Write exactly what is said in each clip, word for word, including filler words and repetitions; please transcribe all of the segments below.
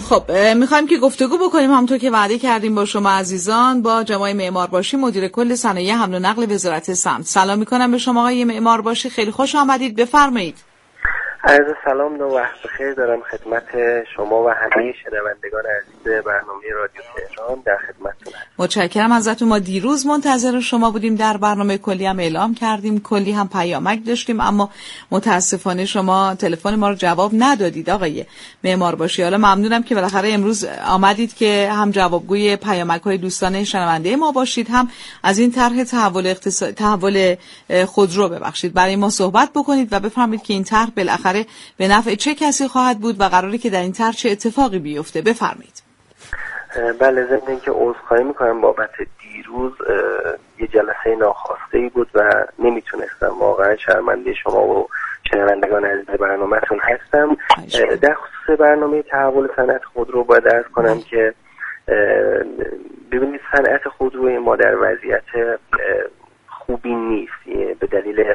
خب میخوایم که گفتگو بکنیم همونطور که وعده کردیم با شما عزیزان با جناب معمارباشی مدیر کل صنایع حمل و نقل وزارت سمت. سلام میکنم به شما آقای معمارباشی، خیلی خوش آمدید، بفرمایید. عرض سلام و وقت بخیر دارم خدمت شما و همه شنوندگان عزیز برنامه رادیو تهران، در خدمتتون هستم. متشکرم ازتون. ما دیروز منتظر شما بودیم، در برنامه کلی هم اعلام کردیم، کلی هم پیامک داشتیم، اما متاسفانه شما تلفن ما رو جواب ندادید آقای معمارباشی. حالا ممنونم که بالاخره امروز آمدید که هم جوابگوی پیامک‌های دوستان شنونده ما باشید، هم از این طرح تحول اقتصاد تحول خودرو ببخشید برای ما صحبت بکنید و بفهمید که این طرح بالاخره به نفع چه کسی خواهد بود و قراره که در این طرح چه اتفاقی بیفته. بفرمایید. بله، ضمن اینکه عذرخواهی میکنم بابت دیروز یه جلسه ناخواسته بود و نمیتونستم، واقعا شرمنده شما و شنوندگان عزیز برنامه‌تون هستم. در خصوص برنامه تحول صنعت خودرو باید عرض کنم که ببینید صنعت خودروی ما در وضعیت خوبی نیست به دلیل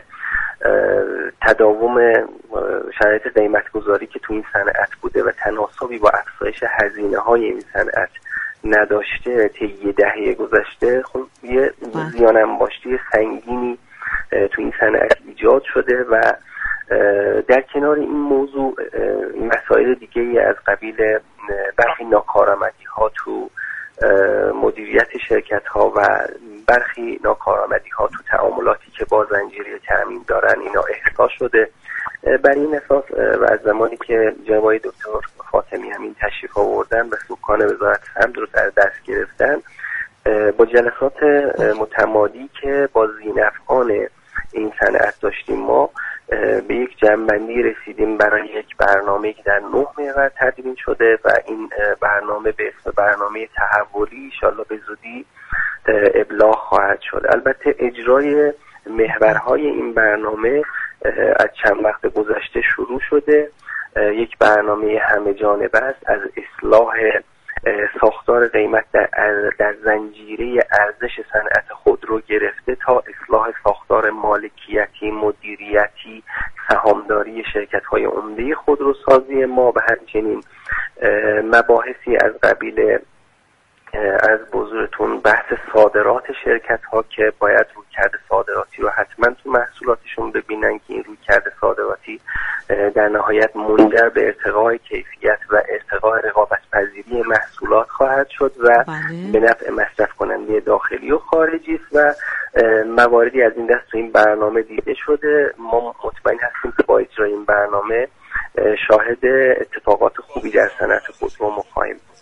تداوم شرایط قیمت گذاری که تو این صنعت بوده و تناسبی با افزایش هزینه های این صنعت نداشته طی یه دهه گذشته. خب یه زیان انباشتی سنگینی تو این صنعت ایجاد شده و در کنار این موضوع مسائل دیگه ای از قبیل برخی ناکارآمدی ها تو مدیریت شرکت ها و برخی ناکارآمدی ها تو تعاملاتی که با زنجیره تامین دارن اینا احساس شده. بر این اساس و از زمانی که جناب دکتر فاطمی همین تشریف آوردن و سکان وزارت سمت رو در دست گرفتن، با جلسات متمادی که با ذی‌نفعان این صنعت داشتیم ما به یک جمع‌بندی رسیدیم برای یک برنامه که در نه محور تدوین شده و این برنامه به اسم برنامه تحولی ان شاءالله به زودی ابلاغ خواهد شد. البته اجرای محورهای این برنامه از چند وقت گذشته شروع شده. یک برنامه همه جانبه است، از اصلاح ساختار قیمت در, در زنجیره ارزش صنعت خودرو گرفته تا اصلاح ساختار مالکیتی، مدیریتی، سهامداری شرکت‌های عمده خودروسازی ما و همچنین مباحثی از قبیل از بزرگتون بحث صادرات شرکت‌ها که باید رویکرد صادراتی رو حتما تو محصولاتشون ببینن که این رویکرد صادراتی در نهایت منجر به ارتقای کیفیت و ارتقای رقابت‌پذیری محصولات خواهد شد و به نفع مصرف کننده داخلی و خارجی است و مواردی از این دست تو این برنامه دیده شده. ما مطمئن هستیم که با اجرای این برنامه شاهد اتفاقات خوبی در صنعت خودرو خواهیم بود.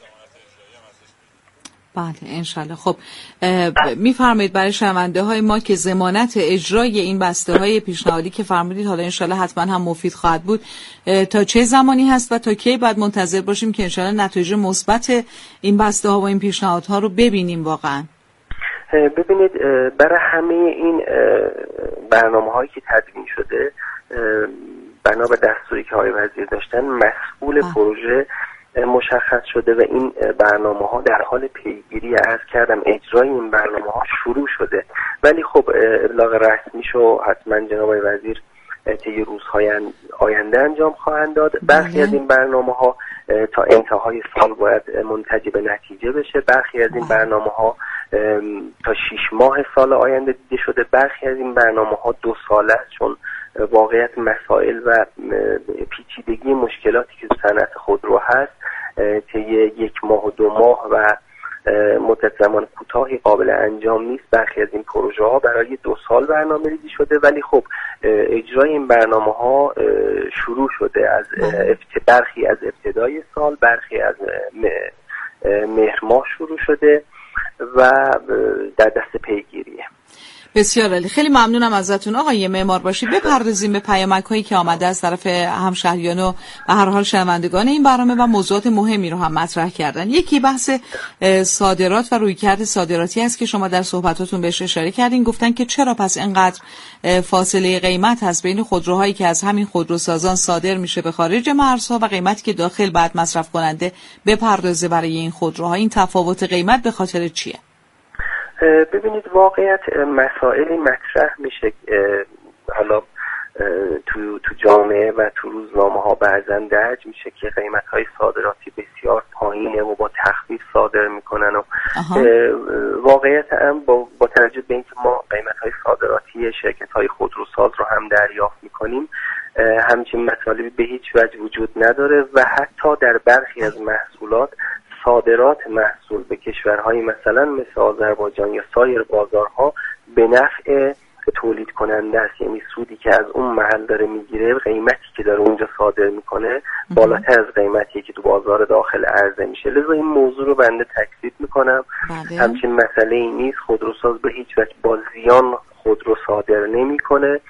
بله انشالله. خب میفرمایید برای شنونده های ما که ضمانت اجرای این بسته های پیشنهادی که فرمودید حالا انشالله حتما هم مفید خواهد بود تا چه زمانی هست و تا کی باید منتظر باشیم که انشالله نتایج مثبت این بسته ها و این پیشنهادها رو ببینیم؟ واقعا ببینید برای همه این برنامه هایی که تدوین شده بنا به دستوری که آقای وزیر داشتن مسئول آه. پروژه مشخص شده و این برنامه ها در حال پیگیری، عرض کردم اجرای این برنامه ها شروع شده، ولی خب ابلاغ رسمی شو حتما جناب وزیر طی روزهای آینده انجام خواهند داد. برخی از این برنامه ها تا انتهای سال باید منتهی به نتیجه بشه، برخی از این برنامه ها تا شش ماه سال آینده دیده شده، برخی از این برنامه ها دو ساله است چون واقعیت مسائل و پیچیدگی مشکلاتی که صنعت خودرو هست طی یک ماه و دو ماه و مدت زمان کوتاهی قابل انجام نیست. برخی از این پروژه ها برای دو سال برنامه ریزی شده ولی خب اجرای این برنامه ها شروع شده، از برخی از ابتدای سال، برخی از مهر ماه شروع شده و در دست پیگیریه. بسیار عالی، خیلی ممنونم ازتون آقای معمارباشی. بپردازیم به پیامک‌هایی که آمده از طرف همشهریان و به هر حال شنوندگان این برنامه و موضوعات مهمی رو هم مطرح کردن. یکی بحث صادرات و رویکرد صادراتی است که شما در صحبتاتون بهش اشاره کردین، گفتن که چرا پس اینقدر فاصله قیمت هست بین خودروهایی که از همین خودروسازان صادر میشه به خارج مرزها و قیمتی که داخل بعد مصرف کننده بپردازه برای این خودروها. این تفاوت قیمت به خاطر چیه؟ ببینید واقعیت مسائلی مطرح میشه حالا تو تو جامعه و تو روزنامه ها بعضا درج میشه که قیمت های صادراتی بسیار پایین پایینه و با تخفیف صادر میکنن و واقعیت هم با, با توجه به اینکه ما قیمت‌های صادراتی شرکت‌های خودروساز رو هم دریافت میکنیم، همچین مطالبی به هیچ وجه وجود نداره و حتی در برخی از محصولات صادرات محصول به کشورهای مثلا مثل آذربایجان یا سایر بازارها به نفع تولید کننده است، یعنی سودی که از اون محل داره میگیره، قیمتی که داره اونجا صادر میکنه بالاتر از قیمتی که تو بازار داخل عرضه میشه. لذا این موضوع رو بنده تکذیب میکنم. بله. همچین مسئله ای نیست. خودروساز به هیچ وجه با زیان خودرو صادر نمیکنه.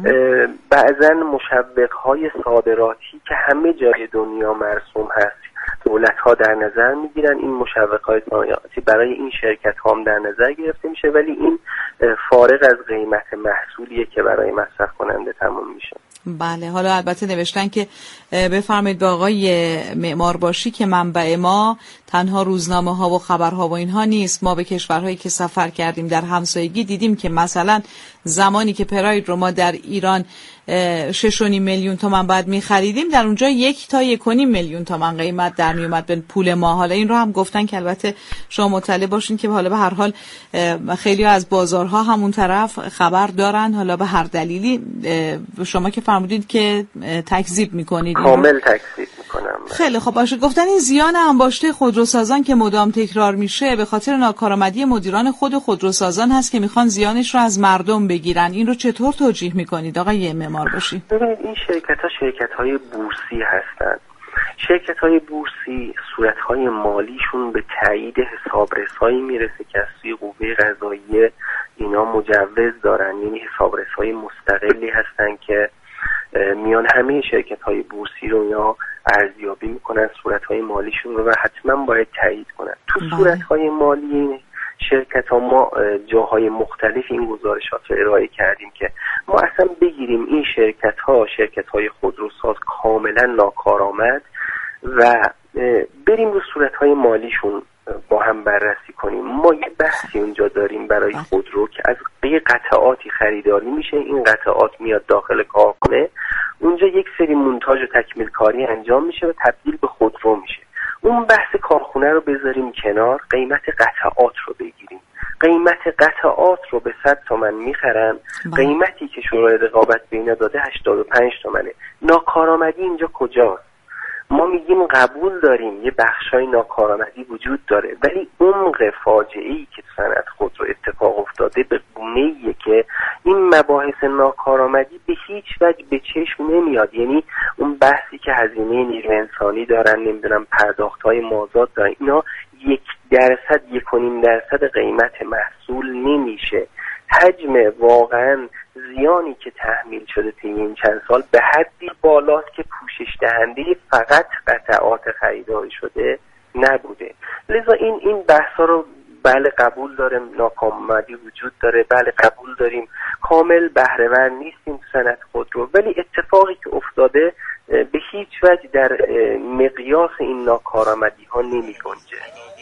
بعضن مشوق‌های صادراتی که همه جای دنیا مرسوم هست دولت ها در نظر میگیرن، این مشوق‌های صادراتی برای این شرکت ها هم در نظر گرفته میشه، ولی این فارغ از قیمت محصولیه که برای مصرف کننده تموم میشه. بله، حالا البته نوشتن که بفرمایید به آقای معمارباشی که منبع ما تنها روزنامه ها و خبرها و اینها نیست. ما به کشورهایی که سفر کردیم در همسایگی دیدیم که مثلا زمانی که پراید رو ما در ایران شش و نیم میلیون تومان بعد می خریدیم، در اونجا یک تا یک و نیم میلیون تومان قیمت در می اومد به پول ما. حالا این رو هم گفتن که البته شما مطلع باشین که حالا به هر حال خیلی از بازارها همون طرف خبر دارن، حالا به هر دلیلی شما که فرمودید که تکذیب میکنید. کامل تکذیب میکنم. خیلی خب باشه. گفتن این زیان انباشته خودروسازان که مدام تکرار میشه به خاطر ناکارآمدی مدیران خود خودروسازان هست که میخوان زیانش رو از مردم بگیرن. این رو چطور توجیه میکنید آقای معمارباشی؟ ببینید این شرکت ها شرکت های بورسی هستند. شرکت های بورسی صورت های مالیشون به تایید حسابرسایی میرسه که از سوی قوه قضاییه اینا مجوز دارن، یعنی حسابرسای مستقلی هستن که میان همه شرکت های بورسی رو اینا ارزیابی میکنن صورت های مالیشون رو و حتما باید تایید کنن. تو صورت های مالی این شرکت ها ما جاهای مختلف این گزارشات رو ارائه کردیم که ما اصلا بگیریم این شرکت ها شرکت های خودروساز کاملا ناکارآمد و بریم رو صورت های مالیشون با هم بررسی کنیم. ما یه بحثی اونجا داریم برای خودرو که از یه قطعاتی خریداری میشه، این قطعات میاد داخل کارخانه، اونجا یک سری مونتاژ و تکمیل کاری انجام میشه و تبدیل به خودرو میشه. اون بحث کارخونه رو بذاریم کنار، قیمت قطعات رو بگیریم. قیمت قطعات رو به صد تومن میخرن، قیمتی که شورای رقابت به اینا داده هشتاد و پنج تومنه. ناکارآمدی اینجا کجاست؟ ما میگیم قبول داریم یه بخشای ناکارآمدی وجود داره، ولی عمق فاجعه‌ای که صنعت خودرو اتفاق افتاده به گونه‌ایه که این مباحث ناکارآمدی به هیچ وجه به چشم نمیاد. یعنی اون بحثی که هزینه نیروی انسانی دارن، نمیدونم پرداخت‌های مازاد دارن، اینا یک درصد یک و نیم درصد قیمت محصول نمیشه. حجم واقعا زیانی که تحمیل شده طی این چند سال به حدی بالاست که پوشش دهنده فقط قطعات خریداری شده نبوده. لذا این این بحثا رو بله قبول داریم، ناکارآمدی وجود داره، بله قبول داریم کامل بهره ور نیستیم صنعت خودرو، ولی اتفاقی که افتاده به هیچ وجه در مقیاس این ناکارآمدی ها نمی گنجه.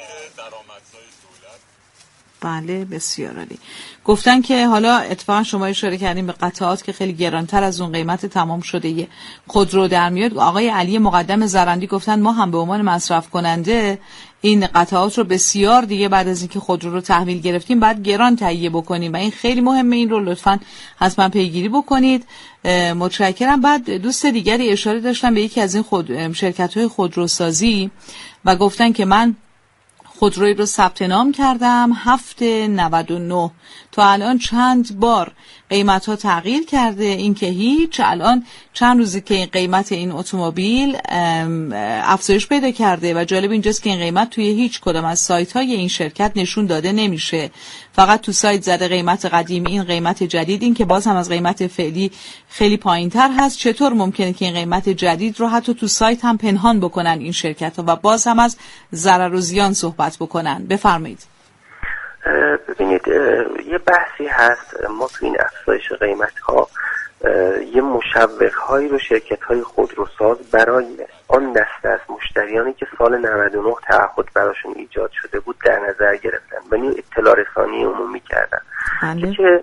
بله بسیار عالی. گفتن که حالا اتفاقا شما اشاره کردیم به قطعات که خیلی گرانتر از اون قیمت تمام شده خودرو در میاد. آقای علی مقدم زرندی گفتن ما هم به عنوان مصرف کننده این قطعات رو بسیار دیگه بعد از اینکه خودرو رو تحویل گرفتیم بعد گران تهیه بکنیم و این خیلی مهمه، این رو لطفاً حتما پیگیری بکنید. متشکرم. بعد دوست دیگری اشاره داشتن به یکی از این خود شرکت‌های خودروسازی و گفتن که من خودرویی رو ثبت نام کردم هفت نود و نه تا الان چند بار قیمت ها تغییر کرده، این که هیچ الان چند روزی که این قیمت این اتومبیل افزایش پیدا کرده و جالب اینجاست که این قیمت توی هیچ کدام از سایت های این شرکت نشون داده نمیشه، فقط تو سایت زده قیمت قدیمی این قیمت جدید، این که باز هم از قیمت فعلی خیلی پایین تر هست. چطور ممکنه که این قیمت جدید رو حتی تو سایت هم پنهان بکنن این شرکت ها و باز هم از ضرر و زیان صحبت بکنن؟ بفرمایید. ببینید یه بحثی هست، ما تو این افزایش قیمت ها یه مشوق هایی رو شرکت های خودروساز برای آن دسته از مشتریانی که سال نود و نه تعهد براشون ایجاد شده بود در نظر گرفتن و این اطلاع رسانی عمومی کردن که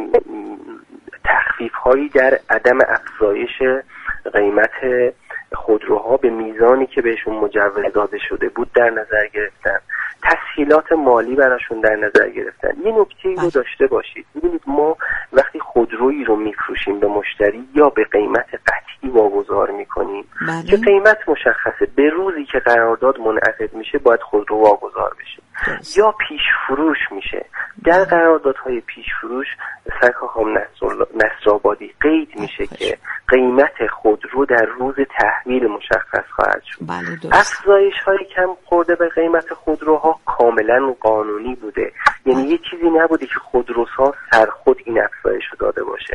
تخفیف هایی در عدم افزایش قیمت خودروها به میزانی که بهشون مجوز داده شده بود در نظر گرفتن، تسهیلات مالی براشون در نظر گرفتن. یه نکته رو داشته باشید، ببینید ما وقتی خودرویی رو میفروشیم به مشتری یا به قیمت قطعی واگذار میکنیم که قیمت مشخصه، به روزی که قرارداد منعقد میشه باید خودرو واگذار بشه دست. یا پیش فروش میشه. در قراردادهای پیش فروش سرکار خانم نصرآبادی قید میشه بله. که قیمت خودرو در روز تحویل مشخص خواهد شد. بله افزایش های کم خورده به قیمت خودروها کاملا قانونی بوده، یعنی یه چیزی نبوده که خودروساز سر خود این افزایش رو داده باشه.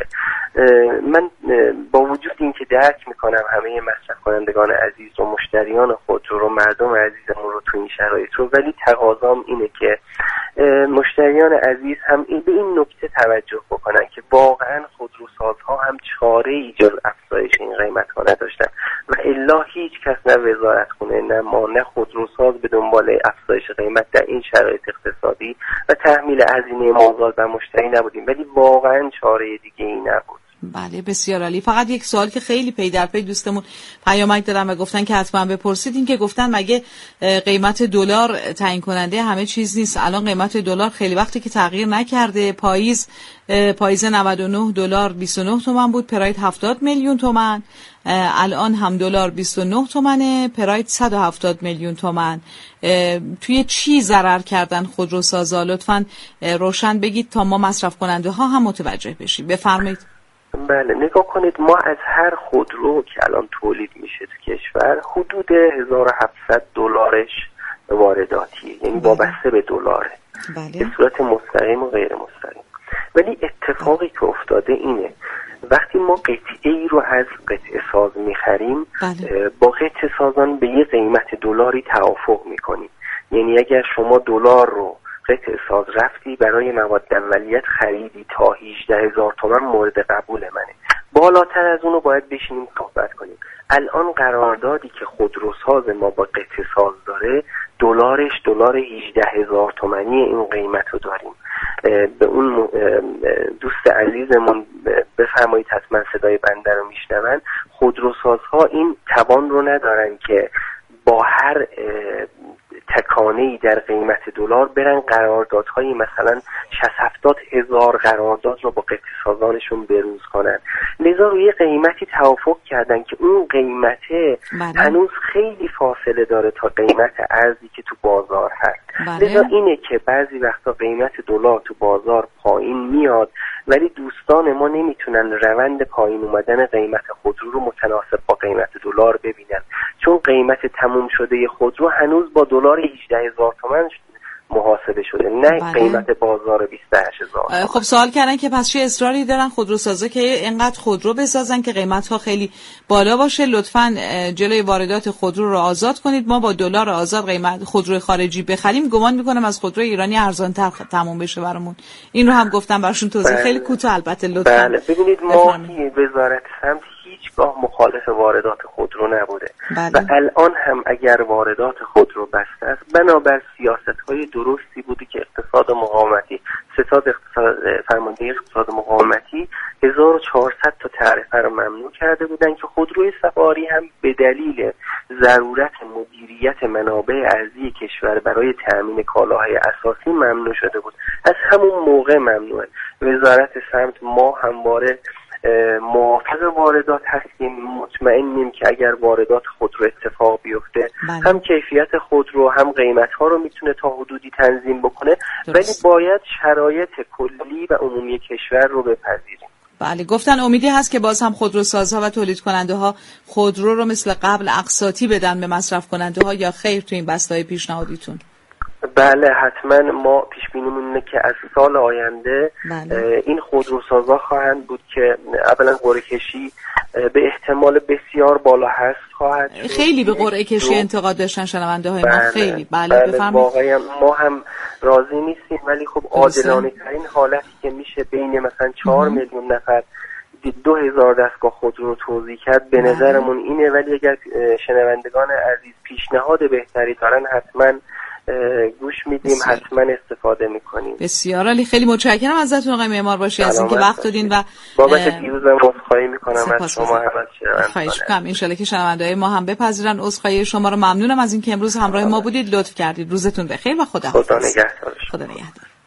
من با وجود این که درک میکنم همه مصرف کنندگان عزیز و مشتریان خودرو رو، مردم عزیزمون رو تو این شرایط رو، ولی تقاضام اینه که مشتریان عزیز هم این به این نکته توجه بکنن که واقعا خودروسازها هم چاره‌ای جز افزایش این قیمت ها نداشتن و الا هیچ کس، نه وزارتخونه نه ما نه خودروساز به دنبال افزایش قیمت در این شرایط اقتصادی و تحمیل هزینه مازاد بر مشتری نبودیم، ولی واقعا چاره دیگه ای نبود. بله بسیار عالی. فقط یک سوال که خیلی پی در پی دوستمون پیامک دادن و گفتن که حتما بپرسید، این که گفتن مگه قیمت دلار تعیین کننده همه چیز نیست؟ الان قیمت دلار خیلی وقتی که تغییر نکرده، پاییز پاییز نود و نه دلار بیست و نه تومان بود، پراید هفتاد میلیون تومان، الان هم دلار بیست و نه تومنه، پراید صد و هفتاد میلیون تومان. توی چی ضرر کردن خودروسازا؟ لطفاً روشن بگید تا ما مصرف کننده ها هم متوجه بشیم. بفرمایید. بله نگاه کنید، ما از هر خودرو که الان تولید میشه تو کشور حدود هزار و هفتصد دلارش وارداتیه، یعنی وابسته به دلاره به صورت مستقیم و غیر مستقیم. ولی اتفاقی که افتاده اینه وقتی ما قطعه ای رو از قطعه ساز میخریم بله. با قطعه سازان به یه قیمت دلاری توافق میکنیم. یعنی اگر شما دلار رو قطعه ساز رفتی برای مواد اولیت خریدی تا هجده هزار تومان مورد قبول منه، بالاتر از اونو باید بشینیم صحبت کنیم. الان قراردادی که خودروساز ما با قطعه ساز داره دلارش دلار هجده هزار تومانی این قیمت رو داریم. به اون دوست عزیزمون بفرمایید حتما صدای بنده رو میشنون، خودروسازها این توان رو ندارن که با هر تکانه‌ای در قیمت دلار برن قراردادهای مثلا شصت هفتاد هزار قرارداد رو با قطعه سازانشون بروز کنن. لذا روی قیمتی توافق کردن که اون قیمته بله. هنوز خیلی فاصله داره تا قیمت ارزی که تو بازار هست. بله. لذا اینه که بعضی وقتا قیمت دلار تو بازار پایین میاد ولی دوستان ما نمیتونن روند پایین اومدن قیمت خودرو رو متناسب با قیمت دلار ببینن، چون قیمت تموم شده خودرو هنوز با دلار هجده هزار تومان محاسبه شده، نه بله. قیمت بازار بیست و هشت هزار. خب سوال کردن که پس چه اصراری دارن خودروسازا که اینقدر خودرو بسازن که قیمت‌ها خیلی بالا باشه؟ لطفاً جلوی واردات خودرو رو آزاد کنید، ما با دلار آزاد قیمت خودرو خارجی بخریم. گمان می‌کنم از خودرو ایرانی ارزان‌تر تموم بشه برامون. این رو هم گفتم براشون توضیح بله. خیلی کوتاه البته لطفاً. بله ببینید ما وزارت سمت هیچگاه مخالف واردات خودرو نبوده بله. و الان هم اگر واردات خودرو بسته است بنابر سیاست‌های درستی بوده که اقتصاد مقاومتی ستاد اقتصاد فرمانده اقتصاد مقاومتی هزار و چهارصد تا تعرفه رو ممنوع کرده بودن که خودروی سواری هم به دلیل ضرورت مدیریت منابع ارزی کشور برای تأمین کالاهای اساسی ممنوع شده بود. از همون موقع ممنوعه. وزارت سمت ما همواره موافق واردات هستیم، مطمئنیم که اگر واردات خودرو اتفاق بیفته بله. هم کیفیت خودرو هم قیمت ها رو میتونه تا حدودی تنظیم بکنه درست. ولی باید شرایط کلی و عمومی کشور رو بپذیریم. بله گفتن امیدی هست که باز هم خودروسازها و تولید کننده ها خودرو رو مثل قبل اقساطی بدن به مصرف کننده ها، یا خیر تو این بسته‌های پیشنهادیتون؟ بله حتما ما پیش بینیمون اینه که از سال آینده بله. این خودروسازها خواهند بود که اولا قرعه کشی به احتمال بسیار بالا هست خواهد شد. خیلی به قرعه کشی انتقاد داشتن شنونده های بله. ما خیلی بله, بله بفرمایید. واقعا ما هم راضی نیستیم ولی خب عادلانه ترین حالتی که میشه بین مثلا چهار میلیون نفر دو هزار دستگاه خودرو رو توزیع کرد به نظرمون اینه، ولی اگر شنوندگان عزیز پیشنهاد بهتری دارن حتما گوش میدیم، حتما استفاده میکنیم. بسیار عالی، خیلی متشکرم ازتون آقای معمار باشی از اینکه وقت دادین و بابت دیروزم عذرخواهی میکنم از شما هم از شنوندگان. خواهش میکنم ان شاءالله که شنونده‌های ما هم بپذیرن عذرخواهی شما رو. ممنونم از اینکه امروز همراه ما بودید، لطف کردید. روزتون بخیر و خدا حافظ. خدا نگهدار. خدا نگهدار.